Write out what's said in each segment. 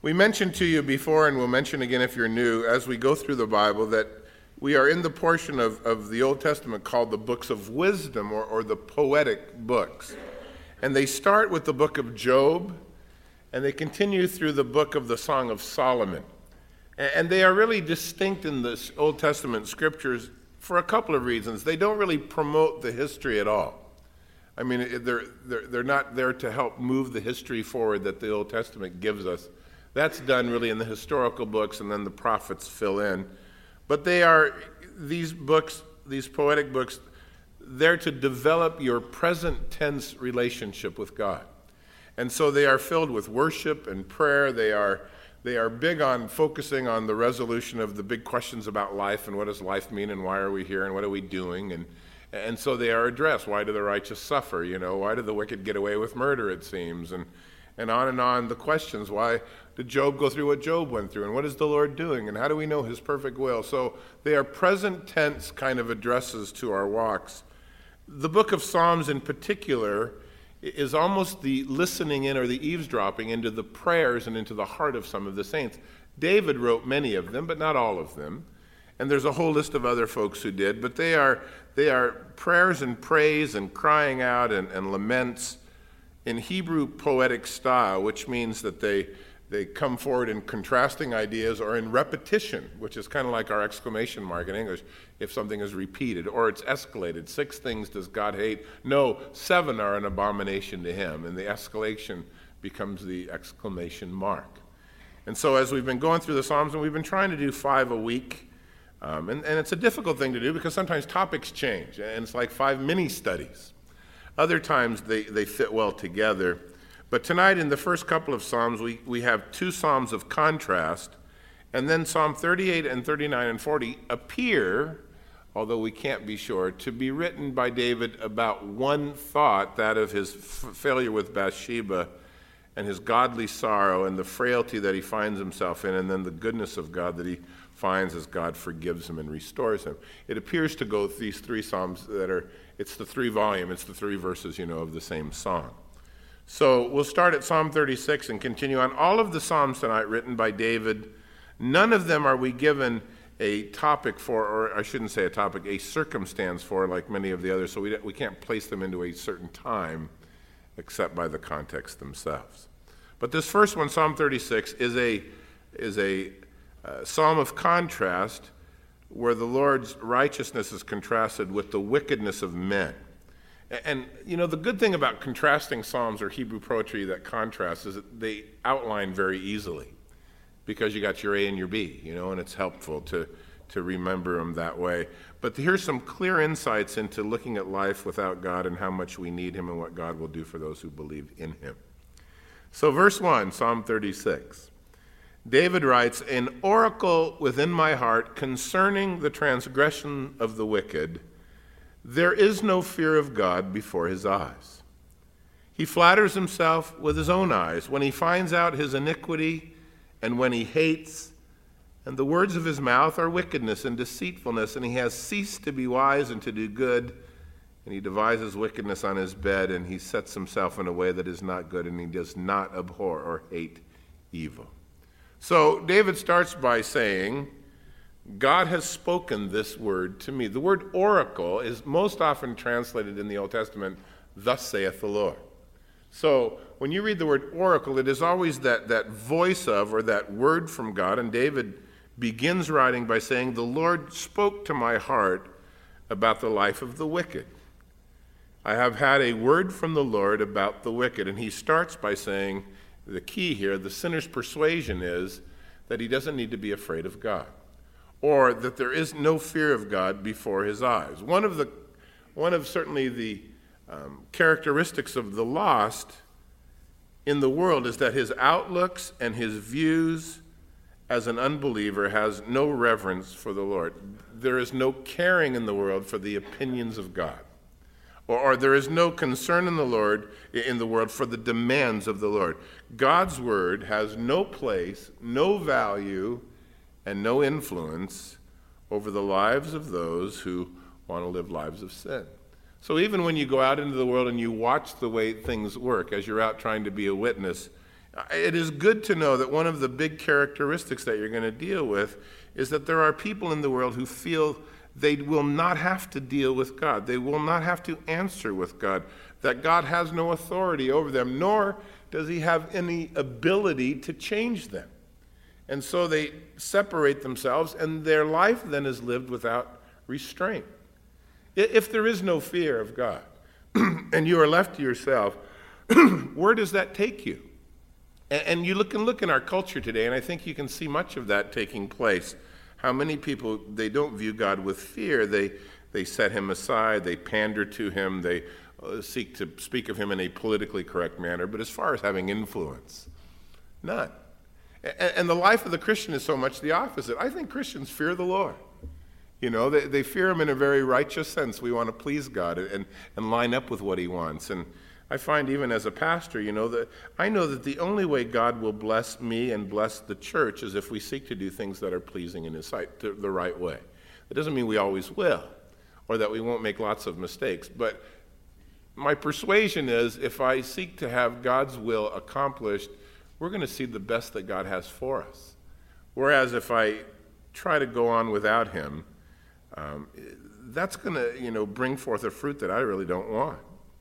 We mentioned to you before, and we'll mention again if you're new, as we go through the Bible, that we are in the portion of the Old Testament called the books of wisdom, or the poetic books. And they start with the book of Job, and they continue through the book of the Song of Solomon. And they are really distinct in the Old Testament scriptures for a couple of reasons. They don't really promote the history at all. I mean, they're not there to help move the history forward that the Old Testament gives us. That's done really in the historical books, and then the prophets fill in. But they are, these books, these poetic books, there to develop your present tense relationship with God. And so they are filled with worship and prayer. They are big on focusing on the resolution of the big questions about life, and what does life mean, and why are we here, and what are we doing, and so they are addressed. Why do the righteous suffer? Why do the wicked get away with murder, it seems? And on the questions. Why did Job go through what Job went through? And what is the Lord doing? And how do we know his perfect will? So they are present tense kind of addresses to our walks. The book of Psalms in particular is almost the listening in, or the eavesdropping into the prayers and into the heart of some of the saints. David wrote many of them, but not all of them. And there's a whole list of other folks who did. But they are prayers and praise and crying out and laments in Hebrew poetic style, which means that they come forward in contrasting ideas, or in repetition, which is kind of like our exclamation mark in English, if something is repeated, or it's escalated. 6 things does God hate? No, 7 are an abomination to him, and the escalation becomes the exclamation mark. And so as we've been going through the Psalms, and we've been trying to do 5 a week, and it's a difficult thing to do because sometimes topics change, and it's like 5 mini-studies. Other times they fit well together. But tonight in the first couple of Psalms, we have 2 Psalms of contrast, and then Psalm 38 and 39 and 40 appear, although we can't be sure, to be written by David about one thought, that of his failure with Bathsheba and his godly sorrow and the frailty that he finds himself in, and then the goodness of God that he finds as God forgives him and restores him. It appears to go these 3 Psalms it's the 3 volume, it's the 3 verses, of the same song. So we'll start at Psalm 36 and continue on. All of the Psalms tonight written by David, none of them are we given a topic for, or I shouldn't say a topic, a circumstance for, like many of the others, so we can't place them into a certain time except by the context themselves. But this first one, Psalm 36, is a psalm of contrast, where the Lord's righteousness is contrasted with the wickedness of men. And, the good thing about contrasting psalms or Hebrew poetry that contrasts is that they outline very easily, because you got your A and your B, and it's helpful to remember them that way. But here's some clear insights into looking at life without God and how much we need him and what God will do for those who believe in him. So verse 1, Psalm 36. David writes, "An oracle within my heart concerning the transgression of the wicked. There is no fear of God before his eyes. He flatters himself with his own eyes when he finds out his iniquity and when he hates. And the words of his mouth are wickedness and deceitfulness, and he has ceased to be wise and to do good. And he devises wickedness on his bed, and he sets himself in a way that is not good, and he does not abhor or hate evil." So David starts by saying, God has spoken this word to me. The word oracle is most often translated in the Old Testament, "Thus saith the Lord." So when you read the word oracle, it is always that voice of, or that word from God. And David begins writing by saying, "The Lord spoke to my heart about the life of the wicked. I have had a word from the Lord about the wicked." And he starts by saying, the key here, the sinner's persuasion is that he doesn't need to be afraid of God, or that there is no fear of God before his eyes. One of certainly the characteristics of the lost in the world is that his outlooks and his views as an unbeliever has no reverence for the Lord. There is no caring in the world for the opinions of God. Or there is no concern in the world for the demands of the Lord. God's word has no place, no value, and no influence over the lives of those who want to live lives of sin. So even when you go out into the world and you watch the way things work, as you're out trying to be a witness It is good to know that one of the big characteristics that you're going to deal with is that there are people in the world who feel they will not have to deal with God. They will not have to answer with God, that God has no authority over them, nor does he have any ability to change them. And so they separate themselves, and their life then is lived without restraint. If there is no fear of God, and you are left to yourself, where does that take you? And you can look in our culture today, and I think you can see much of that taking place. How many people, they don't view God with fear. They set him aside, they pander to him, they seek to speak of him in a politically correct manner, but as far as having influence, none. And the life of the Christian is so much the opposite. I think Christians fear the Lord. You know, they fear him in a very righteous sense. We want to please God and line up with what he wants. And I find even as a pastor, that I know that the only way God will bless me and bless the church is if we seek to do things that are pleasing in his sight the right way. That doesn't mean we always will, or that we won't make lots of mistakes. But my persuasion is if I seek to have God's will accomplished, we're going to see the best that God has for us. Whereas if I try to go on without him, that's going to, bring forth a fruit that I really don't want.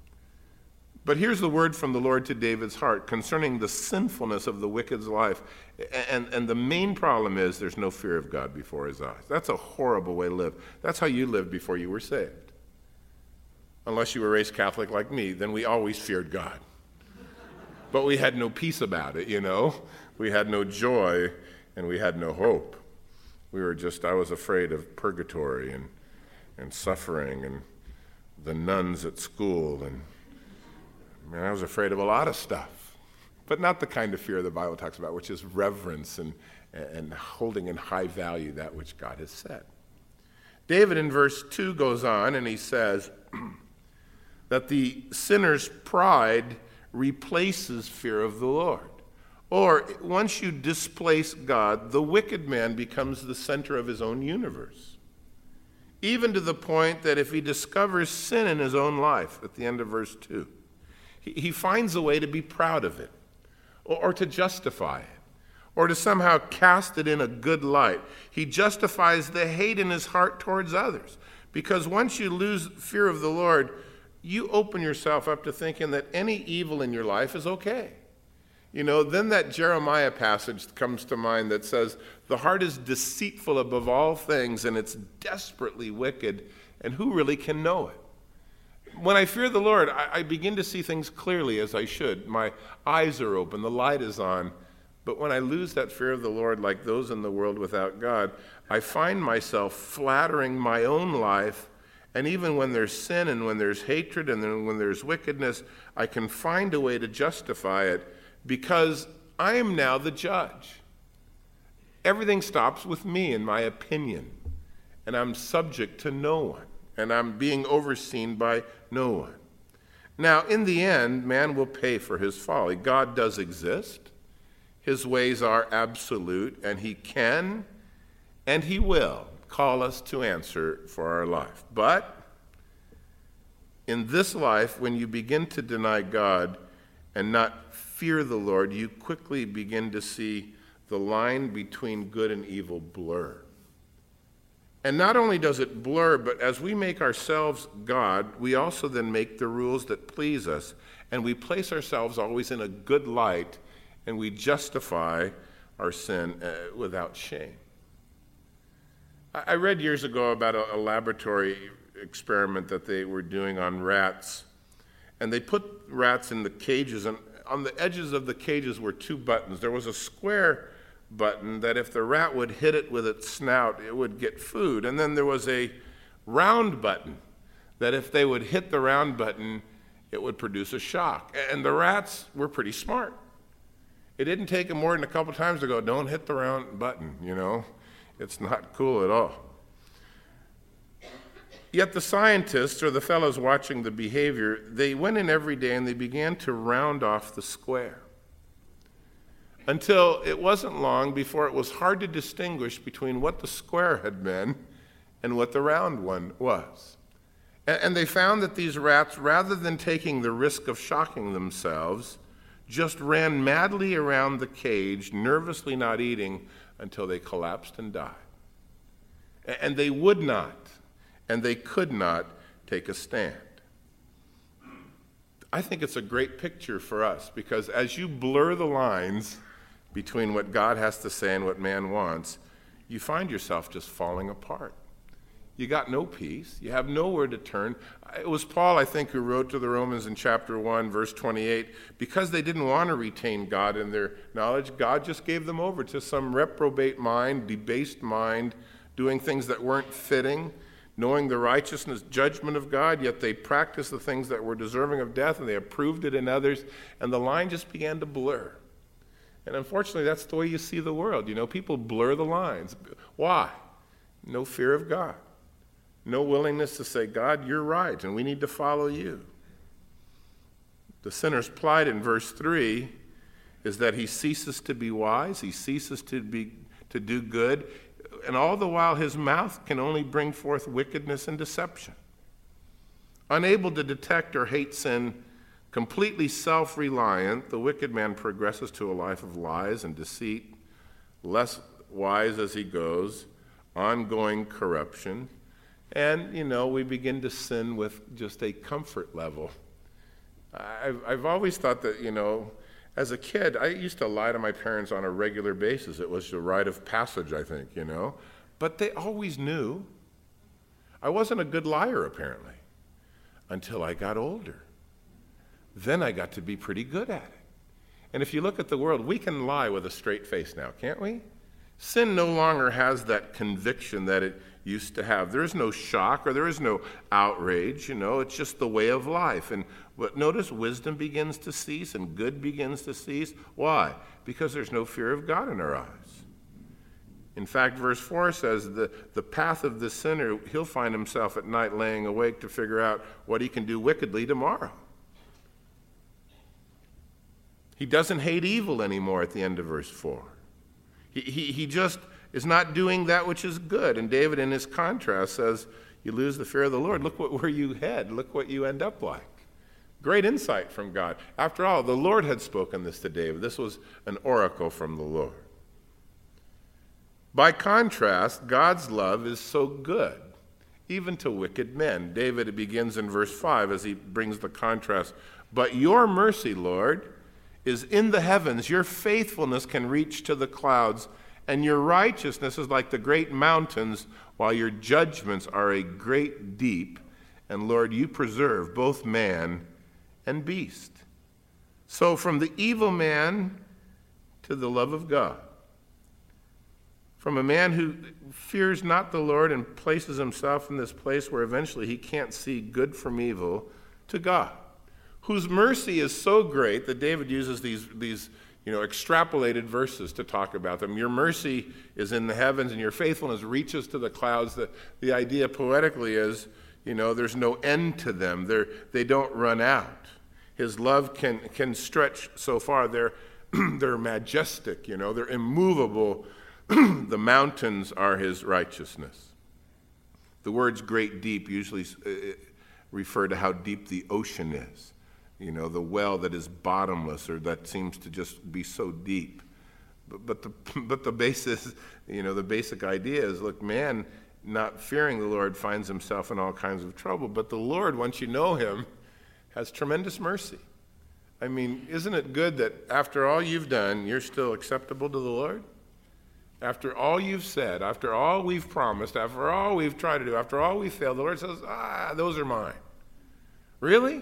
But here's the word from the Lord to David's heart concerning the sinfulness of the wicked's life. And the main problem is there's no fear of God before his eyes. That's a horrible way to live. That's how you lived before you were saved. Unless you were raised Catholic like me, then we always feared God. But we had no peace about it, We had no joy, and we had no hope. I was afraid of purgatory and suffering and the nuns at school. And I was afraid of a lot of stuff. But not the kind of fear the Bible talks about, which is reverence and holding in high value that which God has said. David in verse 2 goes on, and he says that the sinner's pride replaces fear of the Lord. Or once you displace God, the wicked man becomes the center of his own universe. Even to the point that if he discovers sin in his own life, at the end of verse 2, he finds a way to be proud of it, or to justify it, or to somehow cast it in a good light. He justifies the hate in his heart towards others. Because once you lose fear of the Lord, you open yourself up to thinking that any evil in your life is okay. Then that Jeremiah passage comes to mind that says, the heart is deceitful above all things, and it's desperately wicked, and who really can know it? When I fear the Lord, I begin to see things clearly as I should. My eyes are open, the light is on. But when I lose that fear of the Lord, like those in the world without God, I find myself flattering my own life. And even when there's sin and when there's hatred and then when there's wickedness, I can find a way to justify it because I am now the judge. Everything stops with me and my opinion, and I'm subject to no one, and I'm being overseen by no one. Now, in the end, man will pay for his folly. God does exist. His ways are absolute, and he can and he will call us to answer for our life. But in this life, when you begin to deny God and not fear the Lord, you quickly begin to see the line between good and evil blur. And not only does it blur, but as we make ourselves God, we also then make the rules that please us, and we place ourselves always in a good light, and we justify our sin without shame. I read years ago about a laboratory experiment that they were doing on rats, and they put rats in the cages, and on the edges of the cages were two buttons. There was a square button that if the rat would hit it with its snout, it would get food, and then there was a round button that if they would hit the round button, it would produce a shock. And the rats were pretty smart. It didn't take them more than a couple times to go, don't hit the round button, It's not cool at all. Yet the scientists, or the fellows watching the behavior, they went in every day and they began to round off the square. Until it wasn't long before it was hard to distinguish between what the square had been and what the round one was. And they found that these rats, rather than taking the risk of shocking themselves, just ran madly around the cage, nervously not eating until they collapsed and died. And they would not, and they could not take a stand. I think it's a great picture for us, because as you blur the lines between what God has to say and what man wants, you find yourself just falling apart. You got no peace. You have nowhere to turn. It was Paul, I think, who wrote to the Romans in chapter 1, verse 28, because they didn't want to retain God in their knowledge, God just gave them over to some reprobate mind, debased mind, doing things that weren't fitting, knowing the righteousness, judgment of God, yet they practiced the things that were deserving of death, and they approved it in others, and the line just began to blur. And unfortunately, that's the way you see the world. You know, people blur the lines. Why? No fear of God. No willingness to say, God, you're right, and we need to follow you. The sinner's plight in verse 3 is that he ceases to be wise, he ceases to do good, and all the while his mouth can only bring forth wickedness and deception. Unable to detect or hate sin, completely self-reliant, the wicked man progresses to a life of lies and deceit, less wise as he goes, ongoing corruption, and, you know, we begin to sin with just a comfort level. I've always thought that, you know, as a kid, I used to lie to my parents on a regular basis. It was a rite of passage, I think, you know. But they always knew. I wasn't a good liar, apparently, until I got older. Then I got to be pretty good at it. And if you look at the world, we can lie with a straight face now, can't we? Sin no longer has that conviction that it used to have. There is no shock or there is no outrage, you know, it's just the way of life. But notice wisdom begins to cease and good begins to cease. Why? Because there's no fear of God in our eyes. In fact, verse 4 says the path of the sinner, he'll find himself at night laying awake to figure out what he can do wickedly tomorrow. He doesn't hate evil anymore at the end of verse 4. He just is not doing that which is good. And David, in his contrast, says, you lose the fear of the Lord. Look where you head. Look what you end up like. Great insight from God. After all, the Lord had spoken this to David. This was an oracle from the Lord. By contrast, God's love is so good, even to wicked men. David begins in verse 5 as he brings the contrast. But your mercy, Lord, is in the heavens. Your faithfulness can reach to the clouds, and your righteousness is like the great mountains, while your judgments are a great deep. And Lord, you preserve both man and beast. So from the evil man to the love of God. From a man who fears not the Lord and places himself in this place where eventually he can't see good from evil, to God, whose mercy is so great that David uses these extrapolated verses to talk about them. Your mercy is in the heavens and your faithfulness reaches to the clouds. The idea poetically is, there's no end to them. They don't run out. His love can stretch so far. They're majestic, they're immovable. The mountains are his righteousness. The words great deep usually refer to how deep the ocean is. The well that is bottomless or that seems to just be so deep. But the basis, the basic idea is, look, man not fearing the Lord finds himself in all kinds of trouble. But the Lord, once you know him, has tremendous mercy. I mean, isn't it good that after all you've done, you're still acceptable to the Lord? After all you've said, after all we've promised, after all we've tried to do, after all we've failed, the Lord says, those are mine. Really?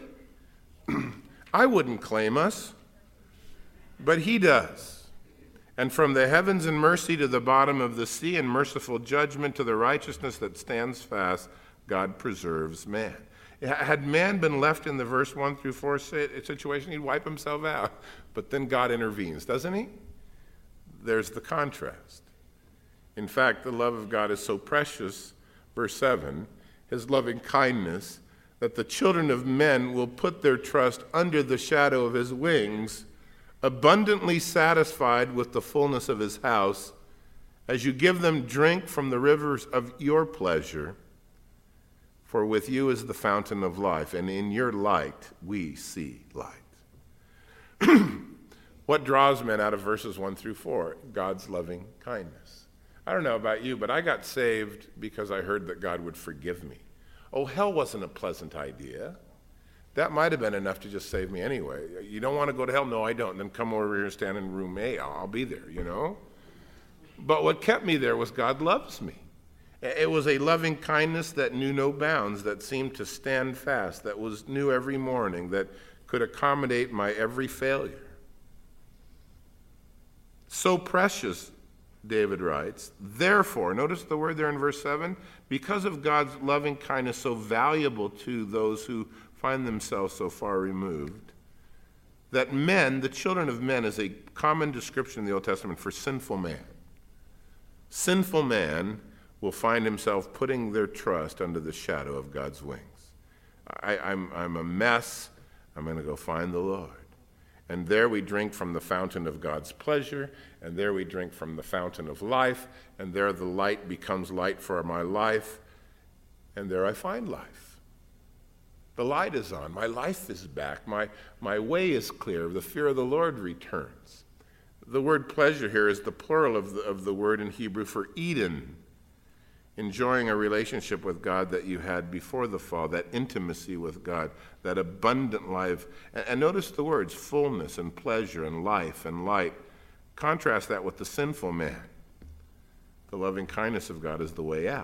I wouldn't claim us, but he does. And from the heavens in mercy to the bottom of the sea in merciful judgment to the righteousness that stands fast, God preserves man. Had man been left in the verse 1 through 4 situation, he'd wipe himself out. But then God intervenes, doesn't he? There's the contrast. In fact, the love of God is so precious, verse 7, his loving kindness, that the children of men will put their trust under the shadow of his wings, abundantly satisfied with the fullness of his house, as you give them drink from the rivers of your pleasure. For with you is the fountain of life, and in your light we see light. What draws men out of verses 1 through 4? God's loving kindness. I don't know about you, but I got saved because I heard that God would forgive me. Oh, hell wasn't a pleasant idea. That might have been enough to just save me anyway. You don't want to go to hell? No, I don't. Then come over here and stand in room A. I'll be there, you know. But what kept me there was God loves me. It was a loving kindness that knew no bounds, that seemed to stand fast, that was new every morning, that could accommodate my every failure. So precious, David writes, therefore, notice the word there in verse 7, because of God's loving kindness so valuable to those who find themselves so far removed, that men, the children of men, is a common description in the Old Testament for sinful man. Sinful man will find himself putting their trust under the shadow of God's wings. I'm a mess. I'm going to go find the Lord. And there we drink from the fountain of God's pleasure, and there we drink from the fountain of life, and there the light becomes light for my life, and there I find life. The light is on. My life is back. My way is clear. The fear of the Lord returns. The word pleasure here is the plural of the word in Hebrew for Eden, enjoying a relationship with God that you had before the fall, that intimacy with God, that abundant life. And notice the words, fullness and pleasure and life and light. Contrast that with the sinful man. The loving kindness of God is the way out.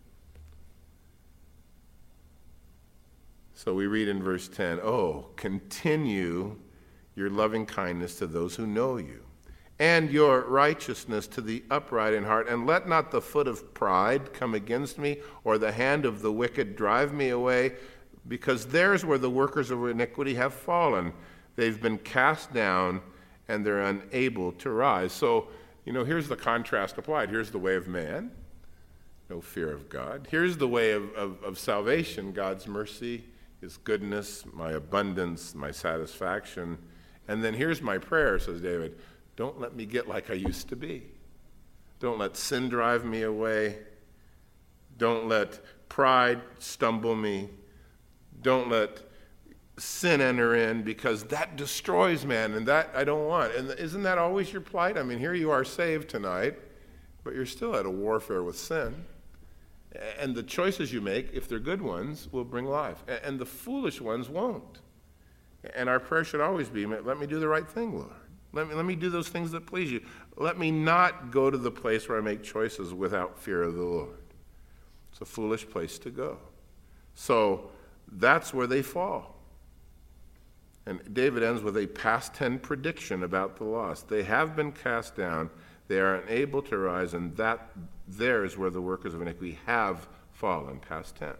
So we read in verse 10, oh, continue your loving kindness to those who know you, and your righteousness to the upright in heart. And let not the foot of pride come against me, or the hand of the wicked drive me away, because there's where the workers of iniquity have fallen. They've been cast down, and they're unable to rise. So, here's the contrast applied. Here's the way of man, no fear of God. Here's the way of salvation, God's mercy, his goodness, my abundance, my satisfaction. And then here's my prayer, says David, don't let me get like I used to be. Don't let sin drive me away. Don't let pride stumble me. Don't let sin enter in, because that destroys man, and that I don't want. And isn't that always your plight? I mean, here you are saved tonight, but you're still at a warfare with sin. And the choices you make, if they're good ones, will bring life. And the foolish ones won't. And our prayer should always be, let me do the right thing, Lord. Let me do those things that please you. Let me not go to the place where I make choices without fear of the Lord. It's a foolish place to go. So that's where they fall. And David ends with a past tense prediction about the lost. They have been cast down. They are unable to rise, and that there is where the workers of iniquity have fallen, past tense.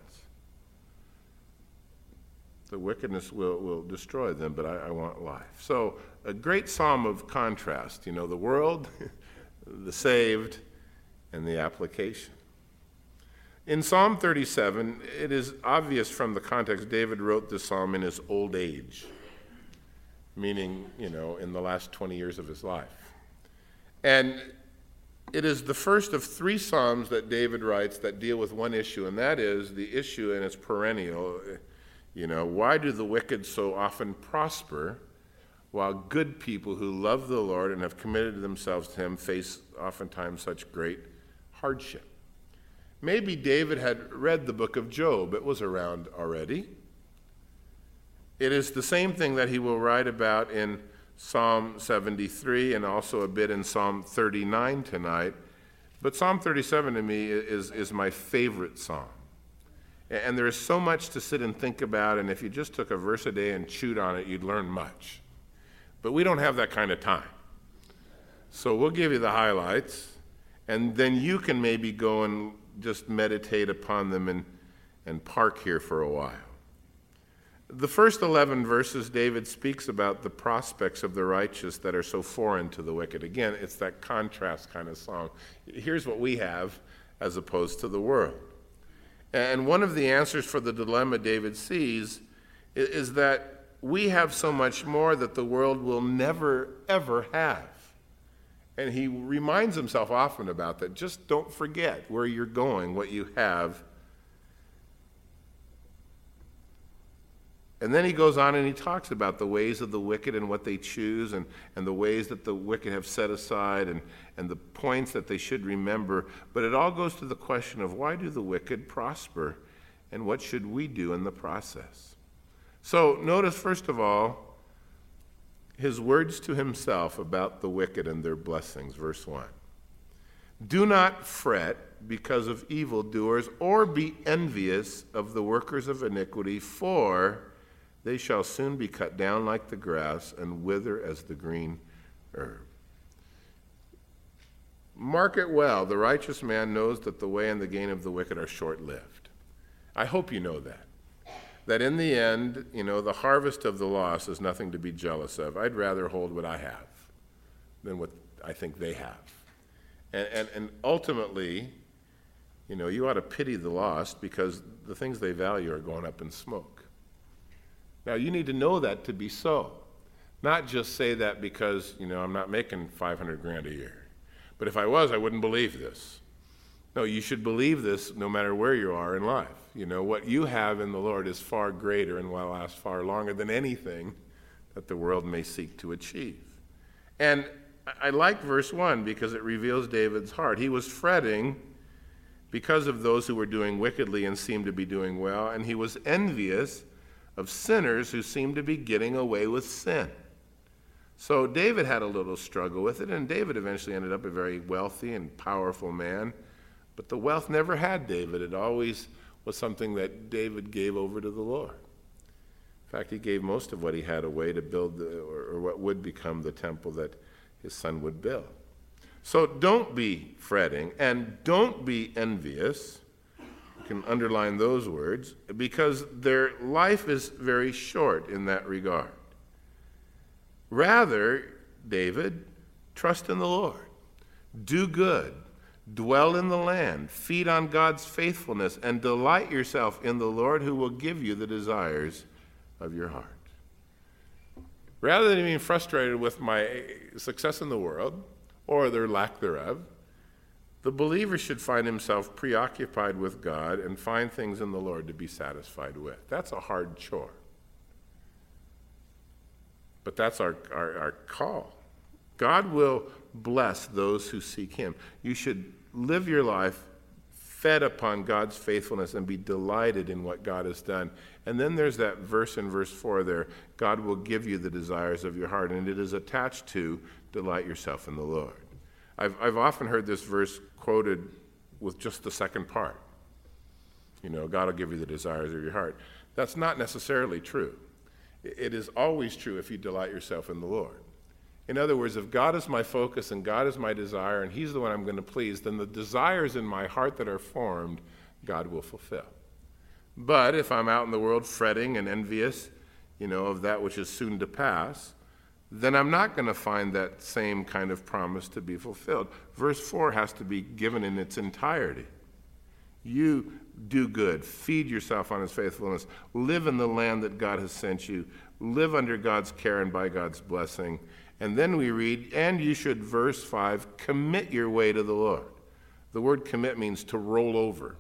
The wickedness will destroy them, but I want life. So a great psalm of contrast, the world, the saved, and the application. In Psalm 37, it is obvious from the context David wrote this psalm in his old age, meaning, in the last 20 years of his life. And it is the first of 3 psalms that David writes that deal with one issue, and that is the issue, and it's perennial. Why do the wicked so often prosper, while good people who love the Lord and have committed themselves to him face oftentimes such great hardship? Maybe David had read the book of Job. It was around already. It is the same thing that he will write about in Psalm 73 and also a bit in Psalm 39 tonight. But Psalm 37 to me is my favorite psalm. And there is so much to sit and think about, and if you just took a verse a day and chewed on it, you'd learn much. But we don't have that kind of time. So we'll give you the highlights, and then you can maybe go and just meditate upon them and park here for a while. The first 11 verses, David speaks about the prospects of the righteous that are so foreign to the wicked. Again, it's that contrast kind of song. Here's what we have as opposed to the world. And one of the answers for the dilemma David sees is that we have so much more that the world will never, ever have. And he reminds himself often about that. Just don't forget where you're going, what you have. And then he goes on and he talks about the ways of the wicked and what they choose, and the ways that the wicked have set aside, and the points that they should remember. But it all goes to the question of, why do the wicked prosper, and what should we do in the process? So notice, first of all, his words to himself about the wicked and their blessings. Verse 1. Do not fret because of evildoers, or be envious of the workers of iniquity, for they shall soon be cut down like the grass and wither as the green herb. Mark it well. The righteous man knows that the way and the gain of the wicked are short-lived. I hope you know that. That in the end, the harvest of the loss is nothing to be jealous of. I'd rather hold what I have than what I think they have. And ultimately, you ought to pity the lost, because the things they value are going up in smoke. Now, you need to know that to be so. Not just say that because, I'm not making $500,000 a year. But if I was, I wouldn't believe this. No, you should believe this no matter where you are in life. What you have in the Lord is far greater and will last far longer than anything that the world may seek to achieve. And I like verse 1 because it reveals David's heart. He was fretting because of those who were doing wickedly and seemed to be doing well, and he was envious of sinners who seemed to be getting away with sin. So David had a little struggle with it, and David eventually ended up a very wealthy and powerful man. But the wealth never had David. It always was something that David gave over to the Lord. In fact, he gave most of what he had away to build or what would become the temple that his son would build. So don't be fretting, and don't be envious. You can underline those words, because their life is very short in that regard. Rather, David, trust in the Lord. Do good. Dwell in the land. Feed on God's faithfulness, and delight yourself in the Lord, who will give you the desires of your heart. Rather than being frustrated with my success in the world, or their lack thereof, the believer should find himself preoccupied with God and find things in the Lord to be satisfied with. That's a hard chore. But that's our call. God will bless those who seek him. You should live your life fed upon God's faithfulness and be delighted in what God has done. And then there's that verse in verse 4 there, God will give you the desires of your heart, and it is attached to delight yourself in the Lord. I've often heard this verse quoted with just the second part. God will give you the desires of your heart. That's not necessarily true. It is always true if you delight yourself in the Lord. In other words, if God is my focus and God is my desire and he's the one I'm going to please, then the desires in my heart that are formed, God will fulfill. But if I'm out in the world fretting and envious, of that which is soon to pass, then I'm not going to find that same kind of promise to be fulfilled. Verse 4 has to be given in its entirety. You do good, feed yourself on his faithfulness, live in the land that God has sent you, live under God's care and by God's blessing. And then we read, and you should, verse 5, commit your way to the Lord. The word commit means to roll over.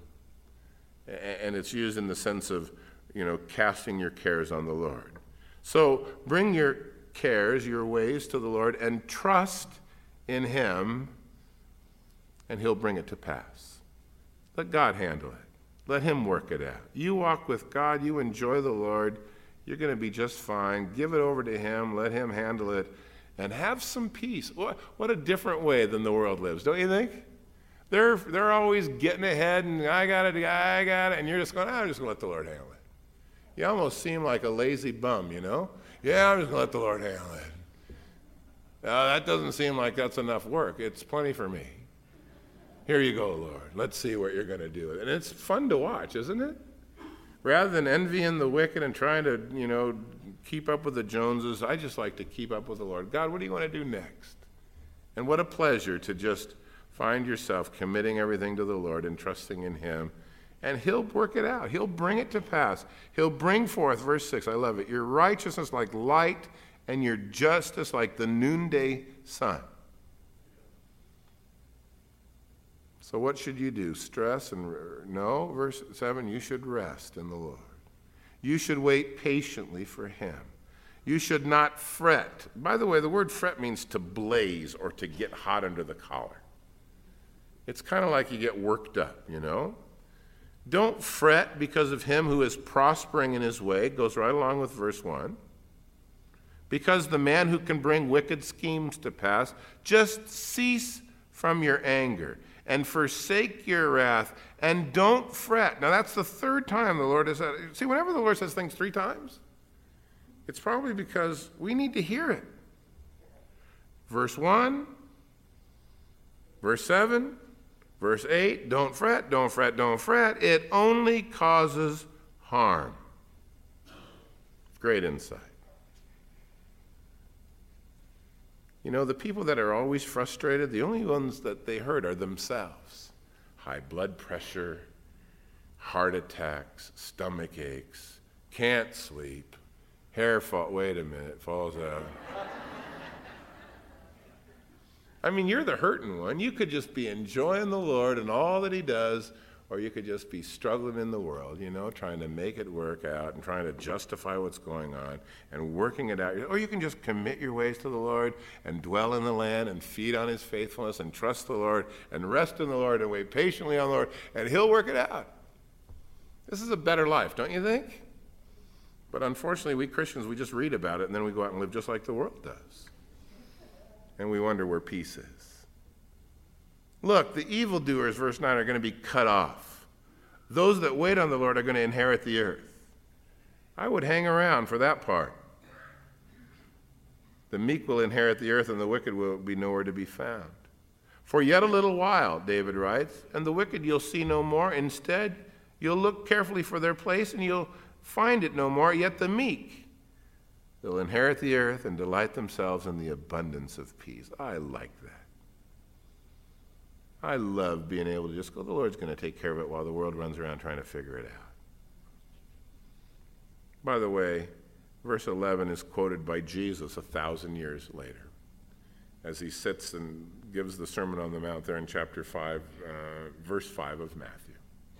And it's used in the sense of, casting your cares on the Lord. So bring your cares, your ways to the Lord, and trust in him, and he'll bring it to pass. Let God handle it. Let him work it out. You walk with God, you enjoy the Lord, you're going to be just fine. Give it over to him, let him handle it, and have some peace. What a different way than the world lives, don't you think? They're always getting ahead, and I got it, and you're just going, I'm just going to let the Lord handle it. You almost seem like a lazy bum, Yeah, I'm just going to let the Lord handle it. That doesn't seem like that's enough work. It's plenty for me. Here you go, Lord. Let's see what you're going to do. And it's fun to watch, isn't it? Rather than envying the wicked and trying to, keep up with the Joneses, I just like to keep up with the Lord. God, what do you want to do next? And what a pleasure to just find yourself committing everything to the Lord and trusting in him. And he'll work it out. He'll bring it to pass. He'll bring forth, verse 6, I love it, your righteousness like light and your justice like the noonday sun. So what should you do? Stress? No, verse 7, you should rest in the Lord. You should wait patiently for him. You should not fret. By the way, the word fret means to blaze or to get hot under the collar. It's kind of like you get worked up, you know. Don't fret because of him who is prospering in his way. It goes right along with verse 1. Because the man who can bring wicked schemes to pass, just cease from your anger and forsake your wrath and don't fret. Now that's the third time the Lord has said. See, whenever the Lord says things 3 times, it's probably because we need to hear it. Verse 1, verse 7, verse 8, don't fret, don't fret, don't fret. It only causes harm. Great insight. You know, the people that are always frustrated, the only ones that they hurt are themselves. High blood pressure, heart attacks, stomach aches, can't sleep, hair fall, wait a minute, falls out. I mean, you're the hurting one. You could just be enjoying the Lord and all that he does, or you could just be struggling in the world, you know, trying to make it work out and trying to justify what's going on and working it out. Or you can just commit your ways to the Lord and dwell in the land and feed on his faithfulness and trust the Lord and rest in the Lord and wait patiently on the Lord, and he'll work it out. This is a better life, don't you think? But unfortunately, we Christians, we just read about it and then we go out and live just like the world does. And we wonder where peace is. Look, the evildoers, verse 9, are going to be cut off. Those that wait on the Lord are going to inherit the earth. I would hang around for that part. The meek will inherit the earth and the wicked will be nowhere to be found. For yet a little while, David writes, and the wicked you'll see no more. Instead, you'll look carefully for their place and you'll find it no more. Yet the meek, they'll inherit the earth and delight themselves in the abundance of peace. I like that. I love being able to just go, the Lord's going to take care of it while the world runs around trying to figure it out. By the way, verse 11 is quoted by Jesus 1,000 years later as he sits and gives the Sermon on the Mount there in chapter 5, verse 5 of Matthew.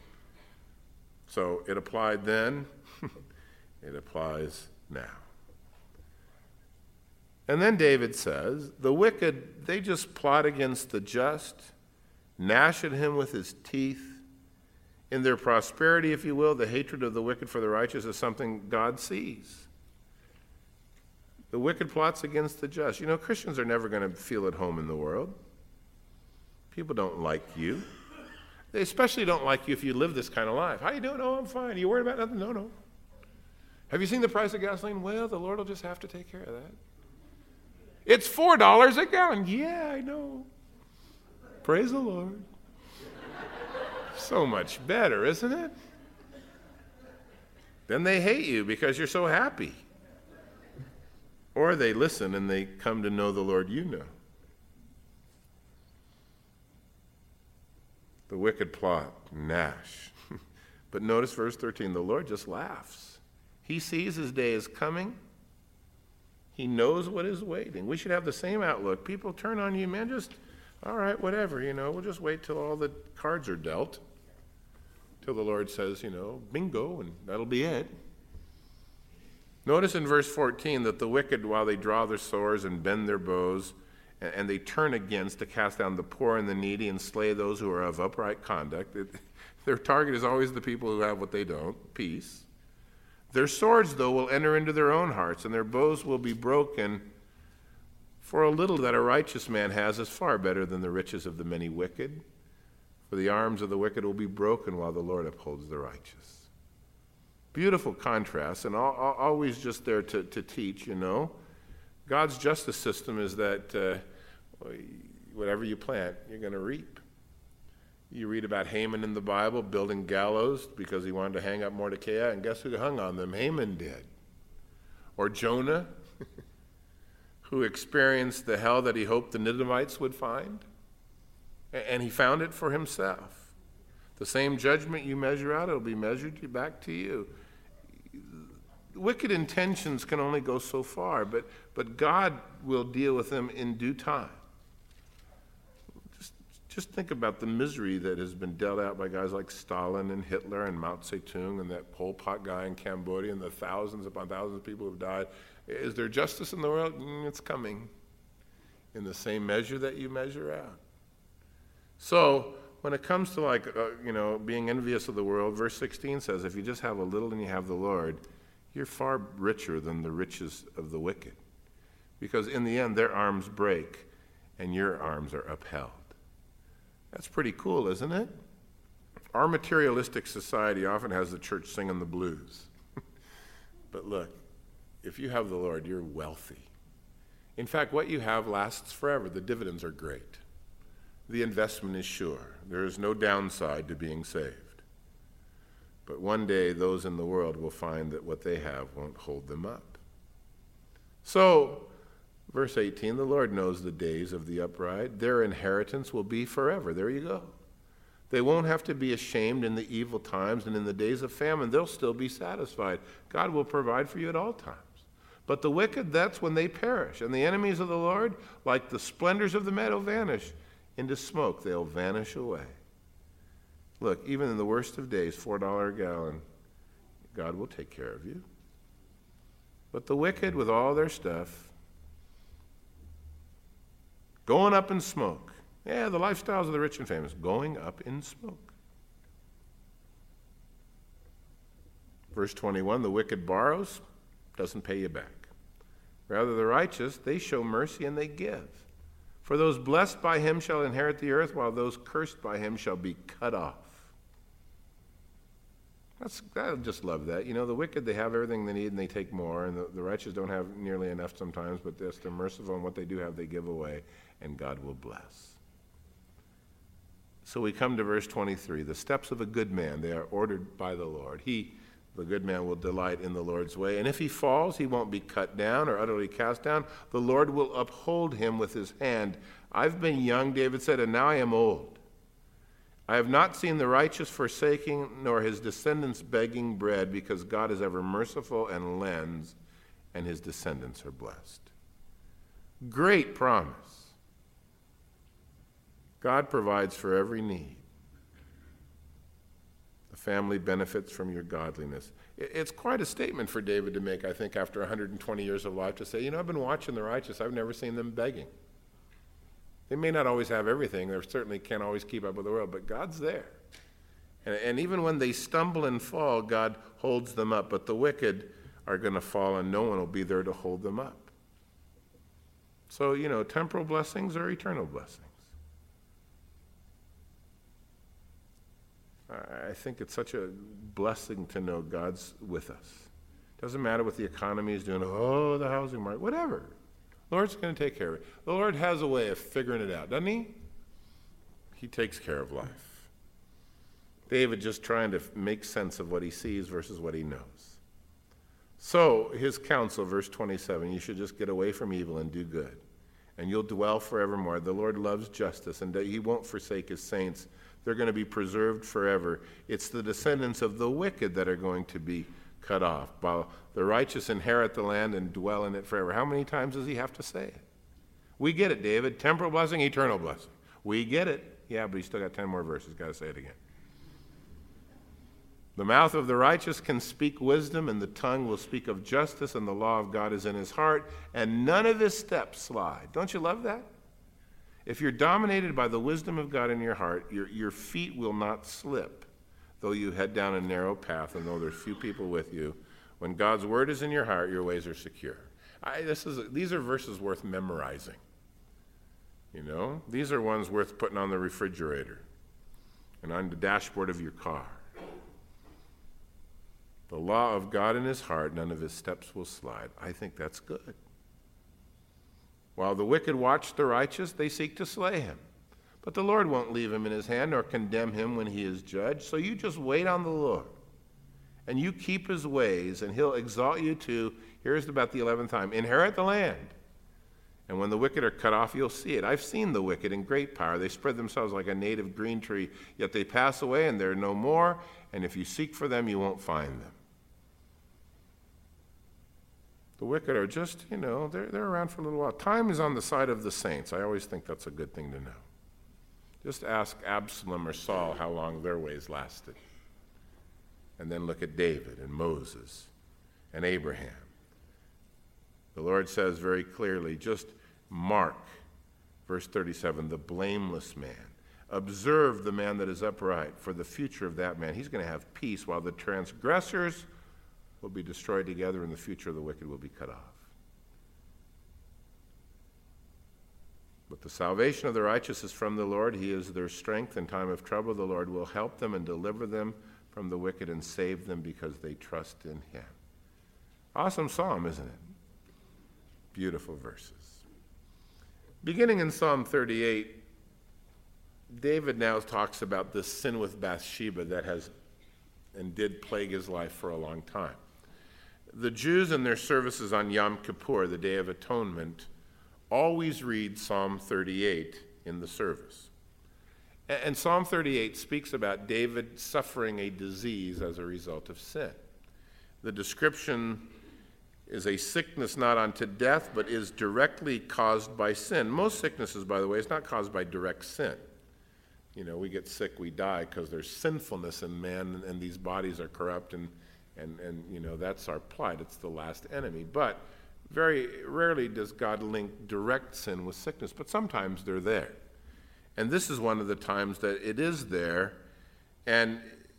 So it applied then, it applies now. And then David says, the wicked, they just plot against the just, gnash at him with his teeth. In their prosperity, if you will, the hatred of the wicked for the righteous is something God sees. The wicked plots against the just. You know, Christians are never going to feel at home in the world. People don't like you. They especially don't like you if you live this kind of life. How you doing? Oh, I'm fine. You worried about nothing? No. Have you seen the price of gasoline? Well, the Lord will just have to take care of that. It's $4 a gallon. Yeah, I know. Praise the Lord. So much better, isn't it? Then they hate you because you're so happy. Or they listen and they come to know the Lord you know. The wicked plot, gnash. But notice verse 13, the Lord just laughs. He sees his day is coming. He knows what is waiting. We should have the same outlook. People turn on you, man, just, all right, whatever, we'll just wait till all the cards are dealt. Till the Lord says, bingo, and that'll be it. Notice in verse 14 that the wicked, while they draw their swords and bend their bows, and they turn against to cast down the poor and the needy and slay those who are of upright conduct, their target is always the people who have what they don't, peace. Their swords, though, will enter into their own hearts, and their bows will be broken. For a little that a righteous man has is far better than the riches of the many wicked. For the arms of the wicked will be broken while the Lord upholds the righteous. Beautiful contrast, and always just there to teach, God's justice system is that whatever you plant, you're going to reap. You read about Haman in the Bible building gallows because he wanted to hang up Mordecai, and guess who hung on them? Haman did. Or Jonah, who experienced the hell that he hoped the Ninevites would find, and he found it for himself. The same judgment you measure out, it'll be measured back to you. Wicked intentions can only go so far, but God will deal with them in due time. Just think about the misery that has been dealt out by guys like Stalin and Hitler and Mao Zedong and that Pol Pot guy in Cambodia and the thousands upon thousands of people who have died. Is there justice in the world? It's coming in the same measure that you measure out. So when it comes to being envious of the world, verse 16 says, if you just have a little and you have the Lord, you're far richer than the riches of the wicked. Because in the end, their arms break and your arms are upheld. That's pretty cool, isn't it? Our materialistic society often has the church singing the blues. But look, if you have the Lord, you're wealthy. In fact, what you have lasts forever. The dividends are great. The investment is sure. There is no downside to being saved. But one day, those in the world will find that what they have won't hold them up. So, verse 18, the Lord knows the days of the upright. Their inheritance will be forever. There you go. They won't have to be ashamed in the evil times, and in the days of famine, they'll still be satisfied. God will provide for you at all times. But the wicked, that's when they perish. And the enemies of the Lord, like the splendors of the meadow, vanish into smoke. They'll vanish away. Look, even in the worst of days, $4 a gallon, God will take care of you. But the wicked, with all their stuff, going up in smoke. Yeah, the lifestyles of the rich and famous, going up in smoke. Verse 21, the wicked borrows, doesn't pay you back. Rather, the righteous, they show mercy and they give. For those blessed by him shall inherit the earth, while those cursed by him shall be cut off. I just love that. The wicked, they have everything they need and they take more, and the righteous don't have nearly enough sometimes, but they're merciful, and what they do have, they give away, and God will bless. So we come to verse 23. The steps of a good man, they are ordered by the Lord. The good man, will delight in the Lord's way. And if he falls, he won't be cut down or utterly cast down. The Lord will uphold him with his hand. I've been young, David said, and now I am old. I have not seen the righteous forsaking, nor his descendants begging bread, because God is ever merciful and lends, and his descendants are blessed. Great promise. God provides for every need. The family benefits from your godliness. It's quite a statement for David to make, I think, after 120 years of life, to say, I've been watching the righteous. I've never seen them begging. They may not always have everything. They certainly can't always keep up with the world, but God's there. And even when they stumble and fall, God holds them up. But the wicked are going to fall, and no one will be there to hold them up. So, temporal blessings are eternal blessings. I think it's such a blessing to know God's with us. Doesn't matter what the economy is doing. Oh, the housing market, whatever. The Lord's going to take care of it. The Lord has a way of figuring it out, doesn't he? He takes care of life. David just trying to make sense of what he sees versus what he knows. So his counsel, verse 27, you should just get away from evil and do good, and you'll dwell forevermore. The Lord loves justice, and he won't forsake his saints. They're going to be preserved forever. It's the descendants of the wicked that are going to be cut off, while the righteous inherit the land and dwell in it forever. How many times does he have to say it? We get it, David. Temporal blessing, eternal blessing. We get it. Yeah, but he's still got 10 more verses. Got to say it again. The mouth of the righteous can speak wisdom, and the tongue will speak of justice, and the law of God is in his heart, and none of his steps slide. Don't you love that? If you're dominated by the wisdom of God in your heart, your feet will not slip, though you head down a narrow path and though there's few people with you. When God's word is in your heart, your ways are secure. These are verses worth memorizing. These are ones worth putting on the refrigerator and on the dashboard of your car. The law of God in his heart, none of his steps will slide. I think that's good. While the wicked watch the righteous, they seek to slay him. But the Lord won't leave him in his hand nor condemn him when he is judged. So you just wait on the Lord, and you keep his ways, and he'll exalt you to, here's about the 11th time, inherit the land. And when the wicked are cut off, you'll see it. I've seen the wicked in great power. They spread themselves like a native green tree, yet they pass away, and they're no more. And if you seek for them, you won't find them. The wicked are just, they're around for a little while. Time is on the side of the saints. I always think that's a good thing to know. Just ask Absalom or Saul how long their ways lasted. And then look at David and Moses and Abraham. The Lord says very clearly, just mark, verse 37, the blameless man. Observe the man that is upright, for the future of that man. He's going to have peace, while the transgressors will be destroyed together and the future of the wicked will be cut off. But the salvation of the righteous is from the Lord. He is their strength in time of trouble. The Lord will help them and deliver them from the wicked and save them because they trust in him. Awesome psalm, isn't it? Beautiful verses. Beginning in Psalm 38, David now talks about this sin with Bathsheba that has and did plague his life for a long time. The Jews in their services on Yom Kippur, the Day of Atonement, always read Psalm 38 in the service. And Psalm 38 speaks about David suffering a disease as a result of sin. The description is a sickness not unto death, but is directly caused by sin. Most sicknesses, by the way, is not caused by direct sin. You know, we get sick, we die because there's sinfulness in man, and these bodies are corrupt, and you know, that's our plight. It's the last enemy. But very rarely does God link direct sin with sickness, but sometimes they're there. And this is one of the times that it is there, and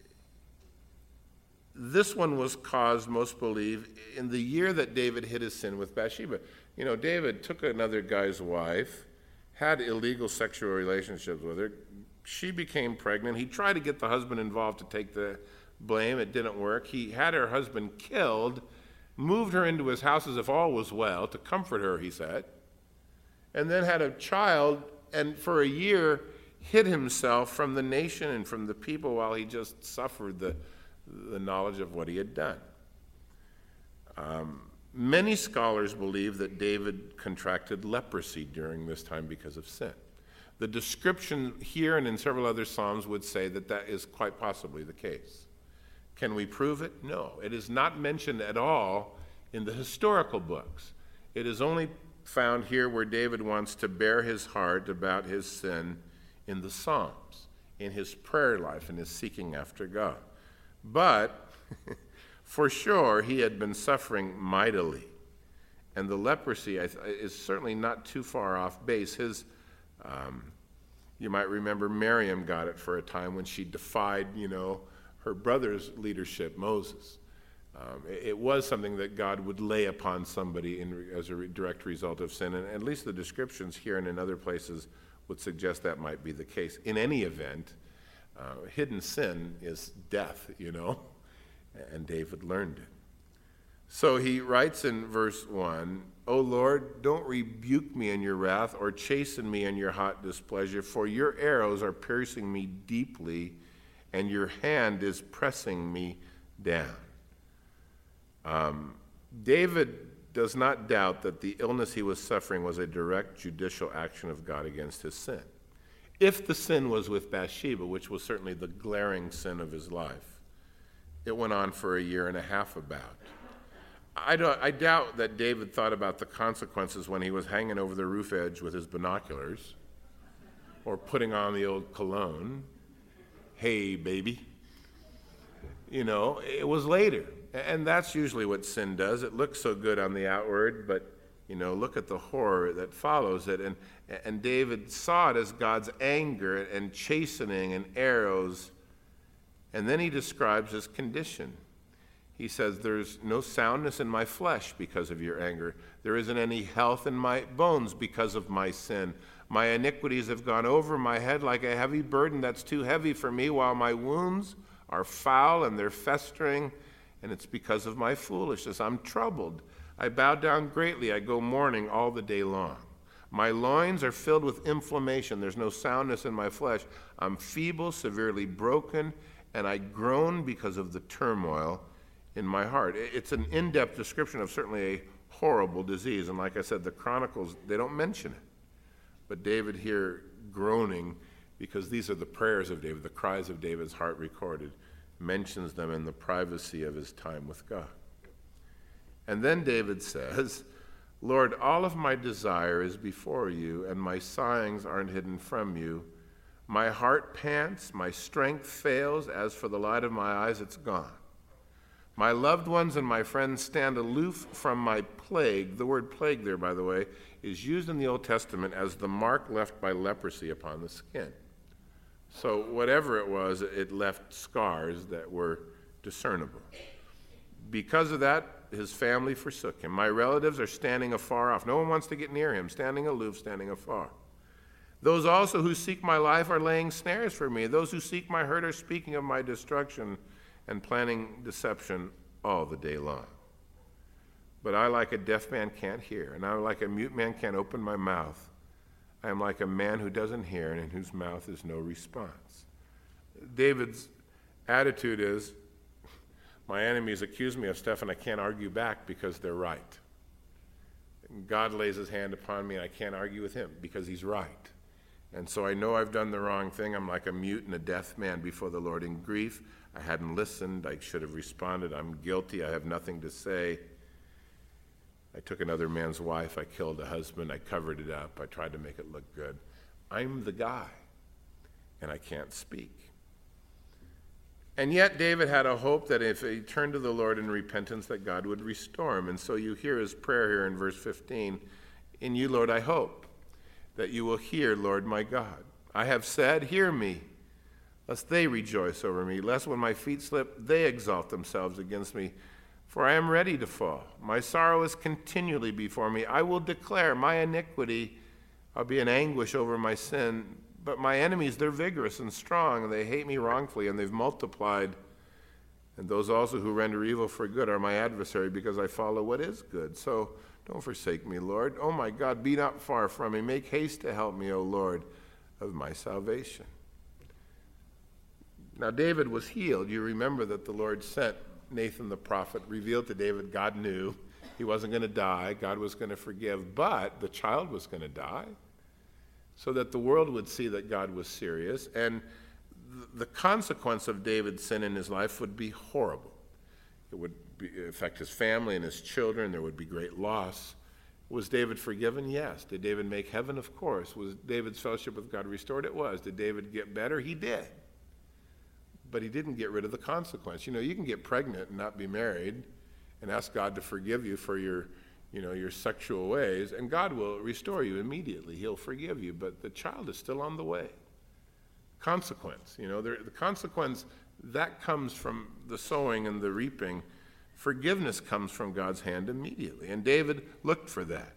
this one was caused, most believe, in the year that David hid his sin with Bathsheba. You know, David took another guy's wife, had illegal sexual relationships with her. She became pregnant. He tried to get the husband involved to take the blame. It didn't work. He had her husband killed, moved her into his house as if all was well, to comfort her, he said, and then had a child, and for a year hid himself from the nation and from the people while he just suffered the knowledge of what he had done. Many scholars believe that David contracted leprosy during this time because of sin. The description here and in several other Psalms would say that that is quite possibly the case. Can we prove it? No. It is not mentioned at all in the historical books. It is only found here where David wants to bare his heart about his sin in the Psalms, in his prayer life, in his seeking after God. But for sure, he had been suffering mightily. And the leprosy is certainly not too far off base. You might remember Miriam got it for a time when she defied, her brother's leadership, Moses. It was something that God would lay upon somebody as a direct result of sin. And at least the descriptions here and in other places would suggest that might be the case. In any event, hidden sin is death, and David learned it. So he writes in verse 1, "O Lord, don't rebuke me in your wrath or chasten me in your hot displeasure, for your arrows are piercing me deeply, and your hand is pressing me down." David does not doubt that the illness he was suffering was a direct judicial action of God against his sin. If the sin was with Bathsheba, which was certainly the glaring sin of his life, it went on for a year and a half about. I doubt that David thought about the consequences when he was hanging over the roof edge with his binoculars or putting on the old cologne. Hey, baby. It was later. And that's usually what sin does. It looks so good on the outward, but, look at the horror that follows it. And David saw it as God's anger and chastening and arrows. And then he describes his condition. He says, "There's no soundness in my flesh because of your anger. There isn't any health in my bones because of my sin. My iniquities have gone over my head like a heavy burden that's too heavy for me, while my wounds are foul and they're festering, and it's because of my foolishness. I'm troubled. I bow down greatly. I go mourning all the day long. My loins are filled with inflammation. There's no soundness in my flesh. I'm feeble, severely broken, and I groan because of the turmoil in my heart." It's an in-depth description of certainly a horrible disease. And like I said, the Chronicles, they don't mention it. But David here groaning, because these are the prayers of David, the cries of David's heart recorded, mentions them in the privacy of his time with God. And then David says, "Lord, all of my desire is before you, and my sighings aren't hidden from you. My heart pants, my strength fails. As for the light of my eyes, it's gone. My loved ones and my friends stand aloof from my plague. The word plague there, by the way, is used in the Old Testament as the mark left by leprosy upon the skin. So whatever it was, it left scars that were discernible. Because of that, his family forsook him. My relatives are standing afar off. No one wants to get near him, standing aloof, standing afar. Those also who seek my life are laying snares for me. Those who seek my hurt are speaking of my destruction and planning deception all the day long. But I, like a deaf man, can't hear, and I, like a mute man, can't open my mouth. I am like a man who doesn't hear and in whose mouth is no response. David's attitude is, my enemies accuse me of stuff and I can't argue back because they're right. And God lays his hand upon me and I can't argue with him because he's right. And so I know I've done the wrong thing. I'm like a mute and a deaf man before the Lord in grief. I hadn't listened. I should have responded. I'm guilty. I have nothing to say. I took another man's wife. I killed a husband. I covered it up. I tried to make it look good. I'm the guy, and I can't speak. And yet David had a hope that if he turned to the Lord in repentance, that God would restore him. And so you hear his prayer here in verse 15. In you, Lord, I hope that you will hear, Lord my God. I have said, hear me, lest they rejoice over me, lest when my feet slip, they exalt themselves against me. For I am ready to fall. My sorrow is continually before me. I will declare my iniquity. I'll be in anguish over my sin. But my enemies, they're vigorous and strong, and they hate me wrongfully, and they've multiplied. And those also who render evil for good are my adversary, because I follow what is good. So don't forsake me, Lord. Oh my God, be not far from me. Make haste to help me, O Lord, of my salvation. Now David was healed. You remember that the Lord sent Nathan the prophet, revealed to David God knew he wasn't going to die. God was going to forgive, but the child was going to die, so that the world would see that God was serious. And the consequence of David's sin in his life would be horrible. It would affect his family and his children. There would be great loss. Was David forgiven? Yes. Did David make heaven? Of course. Was David's fellowship with God restored? It was. Did David get better? He did. But he didn't get rid of the consequence. You know, you can get pregnant and not be married and ask God to forgive you for your sexual ways, and God will restore you immediately. He'll forgive you, but the child is still on the way. Consequence, the consequence, that comes from the sowing and the reaping. Forgiveness comes from God's hand immediately, and David looked for that.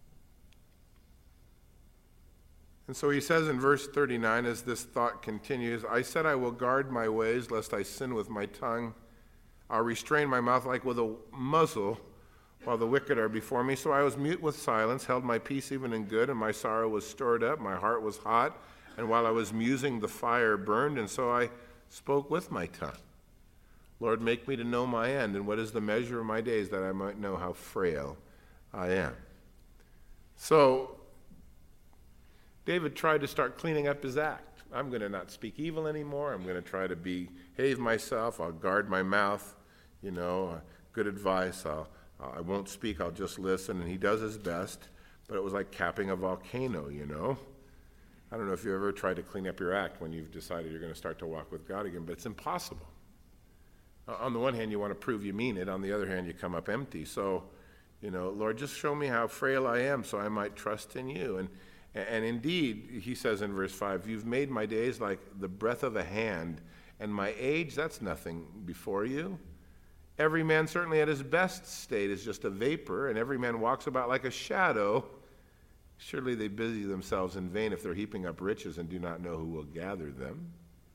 And so he says in verse 39, as this thought continues, I said I will guard my ways, lest I sin with my tongue. I'll restrain my mouth like with a muzzle, while the wicked are before me. So I was mute with silence, held my peace even in good, and my sorrow was stored up. My heart was hot, and while I was musing, the fire burned, and so I spoke with my tongue. Lord, make me to know my end, and what is the measure of my days, that I might know how frail I am. So David tried to start cleaning up his act. I'm going to not speak evil anymore. I'm going to try to behave myself. I'll guard my mouth. Good advice. I won't speak, I'll just listen, and he does his best, but it was like capping a volcano, I don't know if you ever tried to clean up your act when you've decided you're going to start to walk with God again, but it's impossible. On the one hand, you want to prove you mean it. On the other hand, you come up empty. So, Lord, just show me how frail I am so I might trust in you. And indeed, he says in verse 5, you've made my days like the breath of a hand, and my age, that's nothing before you. Every man certainly at his best state is just a vapor, and every man walks about like a shadow. Surely they busy themselves in vain if they're heaping up riches and do not know who will gather them.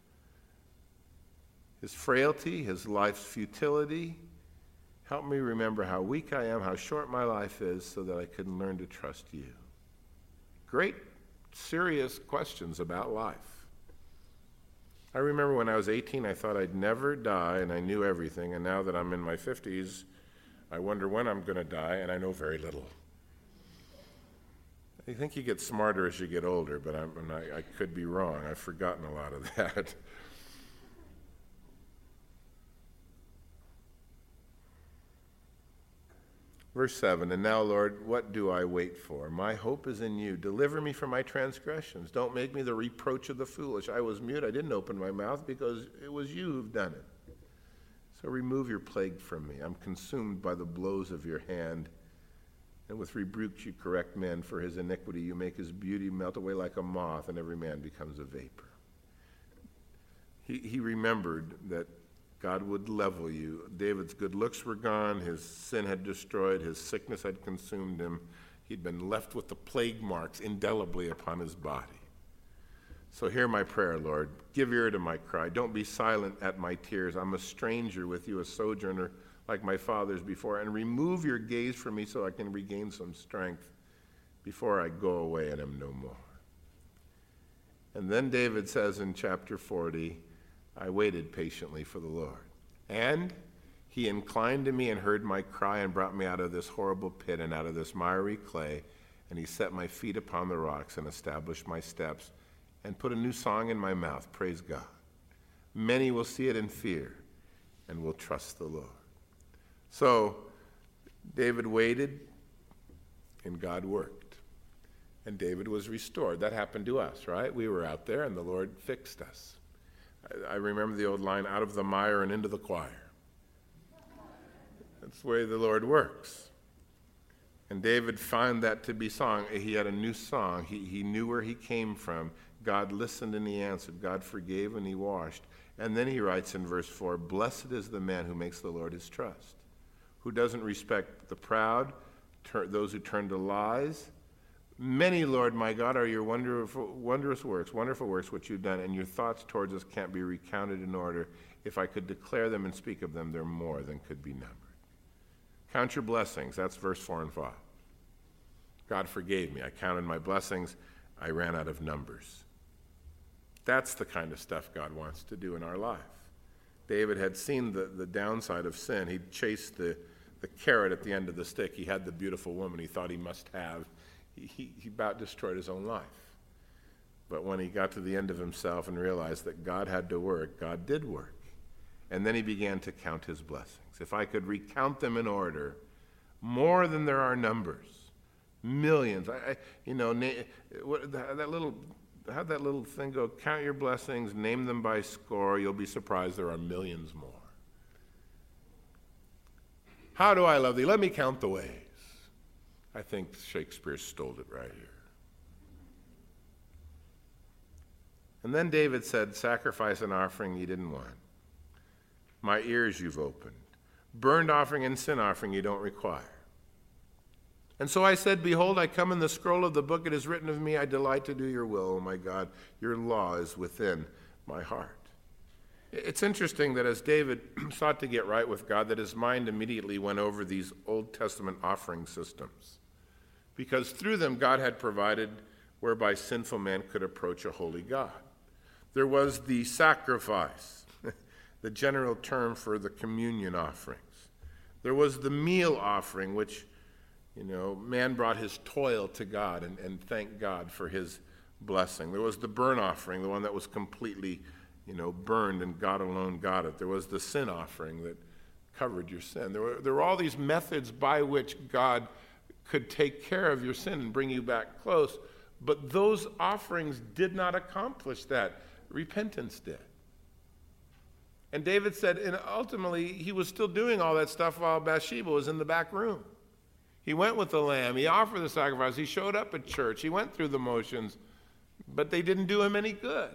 His frailty, his life's futility, help me remember how weak I am, how short my life is, so that I can learn to trust you. Great, serious questions about life. I remember when I was 18, I thought I'd never die, and I knew everything. And now that I'm in my 50s, I wonder when I'm going to die, and I know very little. I think you get smarter as you get older, but I could be wrong. I've forgotten a lot of that. Verse 7, and now, Lord, what do I wait for? My hope is in you. Deliver me from my transgressions. Don't make me the reproach of the foolish. I was mute. I didn't open my mouth because it was you who've done it. So remove your plague from me. I'm consumed by the blows of your hand. And with rebukes you correct men for his iniquity. You make his beauty melt away like a moth, and every man becomes a vapor. He remembered that God would level you. David's good looks were gone. His sin had destroyed. His sickness had consumed him. He'd been left with the plague marks indelibly upon his body. So hear my prayer, Lord. Give ear to my cry. Don't be silent at my tears. I'm a stranger with you, a sojourner like my fathers before. And remove your gaze from me so I can regain some strength before I go away and am no more. And then David says in chapter 40, I waited patiently for the Lord. And he inclined to me and heard my cry and brought me out of this horrible pit and out of this miry clay. And he set my feet upon the rocks and established my steps and put a new song in my mouth. Praise God. Many will see it in fear and will trust the Lord. So David waited and God worked. And David was restored. That happened to us, right? We were out there and the Lord fixed us. I remember the old line, out of the mire and into the choir. That's the way the Lord works. And David found that to be song. He had a new song. He knew where he came from. God listened and he answered. God forgave and he washed. And then he writes in verse 4, blessed is the man who makes the Lord his trust, who doesn't respect the proud, those who turn to lies. Many, Lord my God, are your wondrous works which you've done, and your thoughts towards us can't be recounted in order. If I could declare them and speak of them, they're more than could be numbered. Count your blessings. That's verse 4 and 5. God forgave me. I counted my blessings. I ran out of numbers. That's the kind of stuff God wants to do in our life. David had seen the downside of sin. He'd chased the carrot at the end of the stick. He had the beautiful woman he thought he must have. He about destroyed his own life. But when he got to the end of himself and realized that God had to work, God did work. And then he began to count his blessings. If I could recount them in order, more than there are numbers, millions. How'd that little thing go? Count your blessings, name them by score. You'll be surprised there are millions more. How do I love thee? Let me count the ways. I think Shakespeare stole it right here. And then David said, sacrifice and offering you didn't want. My ears you've opened. Burnt offering and sin offering you don't require. And so I said, behold, I come in the scroll of the book. It is written of me, I delight to do your will, O my God. Your law is within my heart. It's interesting that as David sought to get right with God, that his mind immediately went over these Old Testament offering systems. Because through them, God had provided whereby sinful man could approach a holy God. There was the sacrifice, the general term for the communion offerings. There was the meal offering, which, man brought his toil to God and thanked God for his blessing. There was the burnt offering, the one that was completely, burned and God alone got it. There was the sin offering that covered your sin. There were all these methods by which God could take care of your sin and bring you back close, but those offerings did not accomplish that. Repentance did. And David said, and ultimately, he was still doing all that stuff while Bathsheba was in the back room. He went with the lamb. He offered the sacrifice. He showed up at church. He went through the motions, but they didn't do him any good.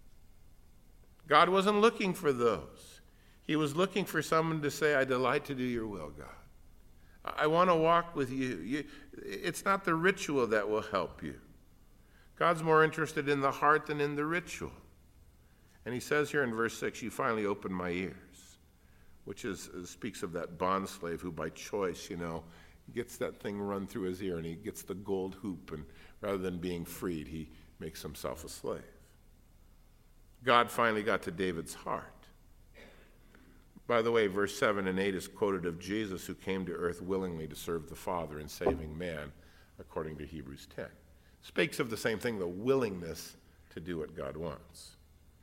God wasn't looking for those. He was looking for someone to say, I delight to do your will, God. I want to walk with you. It's not the ritual that will help you. God's more interested in the heart than in the ritual. And he says here in verse 6, you finally opened my ears, which speaks of that bondslave who by choice, gets that thing run through his ear and he gets the gold hoop, and rather than being freed, he makes himself a slave. God finally got to David's heart. By the way, verse 7 and 8 is quoted of Jesus, who came to earth willingly to serve the Father in saving man, according to Hebrews 10. Speaks of the same thing, the willingness to do what God wants.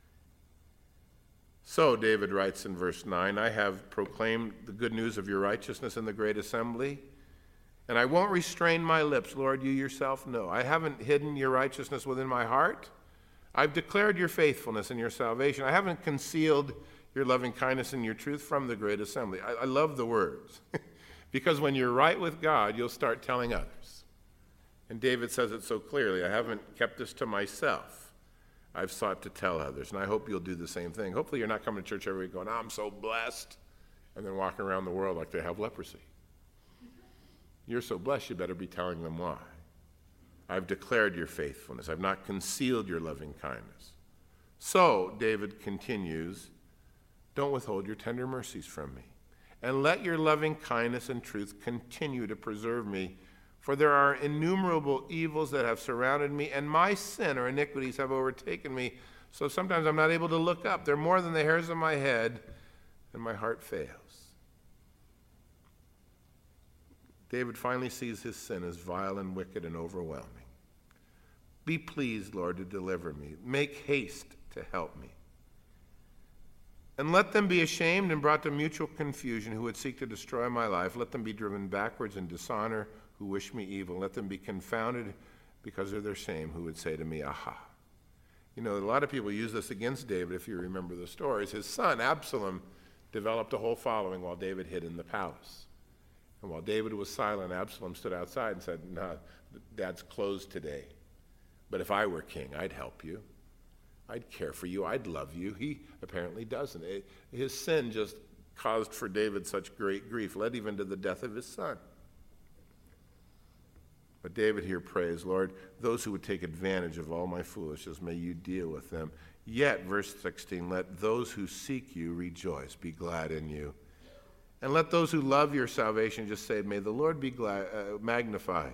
So, David writes in verse 9, I have proclaimed the good news of your righteousness in the great assembly. And I won't restrain my lips. Lord, you yourself know. I haven't hidden your righteousness within my heart. I've declared your faithfulness and your salvation. I haven't concealed your loving kindness and your truth from the great assembly. I love the words. Because when you're right with God, you'll start telling others. And David says it so clearly. I haven't kept this to myself. I've sought to tell others. And I hope you'll do the same thing. Hopefully you're not coming to church every week going, I'm so blessed, and then walking around the world like they have leprosy. You're so blessed, you better be telling them why. I've declared your faithfulness. I've not concealed your loving kindness. So, David continues, don't withhold your tender mercies from me. And let your loving kindness and truth continue to preserve me. For there are innumerable evils that have surrounded me, and my sin or iniquities have overtaken me. So sometimes I'm not able to look up. They're more than the hairs of my head, and my heart fails. David finally sees his sin as vile and wicked and overwhelming. Be pleased, Lord, to deliver me. Make haste to help me. And let them be ashamed and brought to mutual confusion who would seek to destroy my life. Let them be driven backwards in dishonor who wish me evil. Let them be confounded because of their shame who would say to me, aha. You know, a lot of people use this against David, if you remember the stories. His son, Absalom, developed a whole following while David hid in the palace. And while David was silent, Absalom stood outside and said, no, Dad's closed today. But if I were king, I'd help you. I'd care for you. I'd love you. He apparently doesn't. His sin just caused for David such great grief, led even to the death of his son. But David here prays, Lord, those who would take advantage of all my foolishness, may you deal with them. Yet, verse 16, let those who seek you rejoice, be glad in you. And let those who love your salvation just say, may the Lord be magnified.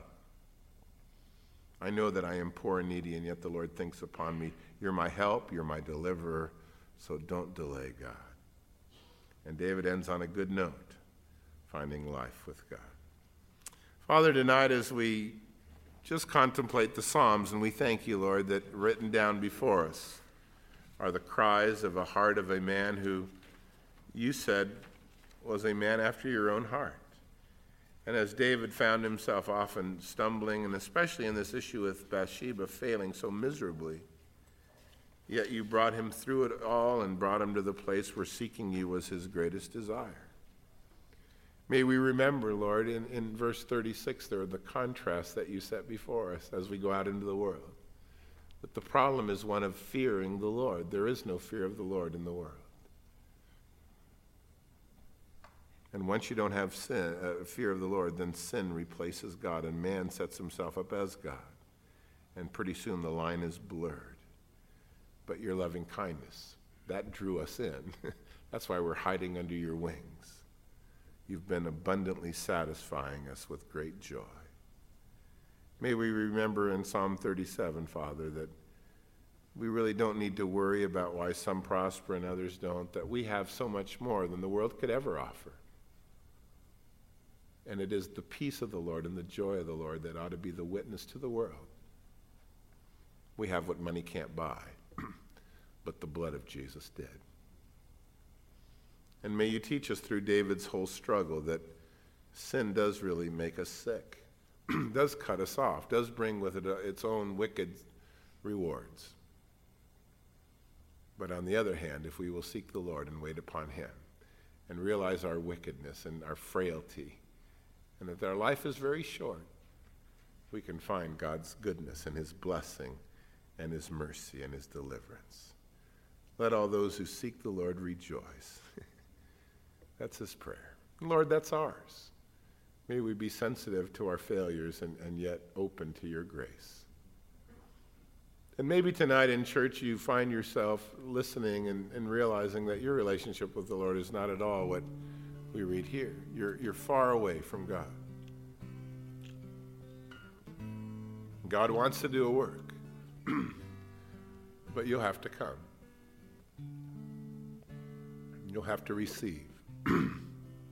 I know that I am poor and needy, and yet the Lord thinks upon me. You're my help, you're my deliverer, so don't delay, God. And David ends on a good note, finding life with God. Father, tonight as we just contemplate the Psalms, and we thank you, Lord, that written down before us are the cries of a heart of a man who you said was a man after your own heart. And as David found himself often stumbling, and especially in this issue with Bathsheba failing so miserably, yet you brought him through it all and brought him to the place where seeking you was his greatest desire. May we remember, Lord, in verse 36 there, the contrast that you set before us as we go out into the world. That the problem is one of fearing the Lord. There is no fear of the Lord in the world. And once you don't have fear of the Lord, then sin replaces God, and man sets himself up as God. And pretty soon the line is blurred. But your loving kindness, that drew us in. That's why we're hiding under your wings. You've been abundantly satisfying us with great joy. May we remember in Psalm 37, Father, that we really don't need to worry about why some prosper and others don't, that we have so much more than the world could ever offer. And it is the peace of the Lord and the joy of the Lord that ought to be the witness to the world. We have what money can't buy, but the blood of Jesus did. And may you teach us through David's whole struggle that sin does really make us sick, does cut us off, does bring with it its own wicked rewards. But on the other hand, if we will seek the Lord and wait upon him and realize our wickedness and our frailty, and that our life is very short, we can find God's goodness and his blessing and his mercy and his deliverance. Let all those who seek the Lord rejoice. That's his prayer. Lord, that's ours. May we be sensitive to our failures and yet open to your grace. And maybe tonight in church you find yourself listening and realizing that your relationship with the Lord is not at all what we read here. You're far away from God. God wants to do a work, but you'll have to come. You'll have to receive. And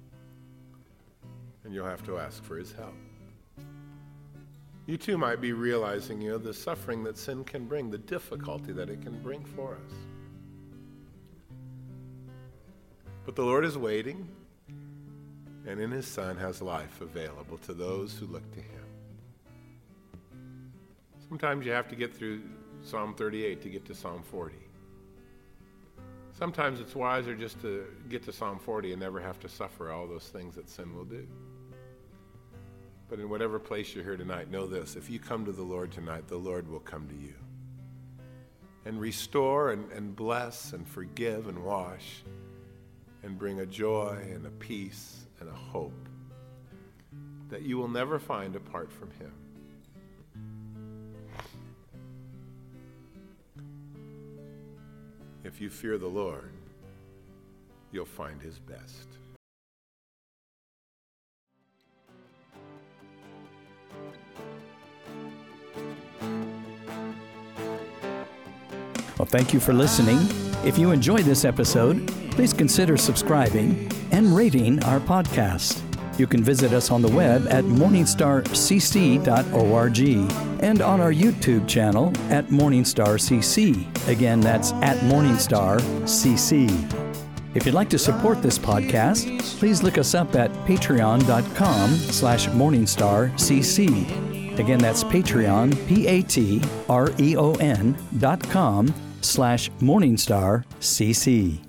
you'll have to ask for his help. You too might be realizing, the suffering that sin can bring, the difficulty that it can bring for us. But the Lord is waiting, and in his Son has life available to those who look to him. Sometimes you have to get through Psalm 38 to get to Psalm 40. Sometimes it's wiser just to get to Psalm 40 and never have to suffer all those things that sin will do. But in whatever place you're here tonight, know this: if you come to the Lord tonight, the Lord will come to you and restore and bless and forgive and wash and bring a joy and a peace and a hope that you will never find apart from him. If you fear the Lord, you'll find his best. Well, thank you for listening. If you enjoyed this episode, please consider subscribing and rating our podcast. You can visit us on the web at morningstarcc.org and on our YouTube channel at MorningstarCC. Again, that's at MorningstarCC. If you'd like to support this podcast, please look us up at patreon.com/MorningstarCC. Again, that's Patreon, patreon.com/MorningstarCC.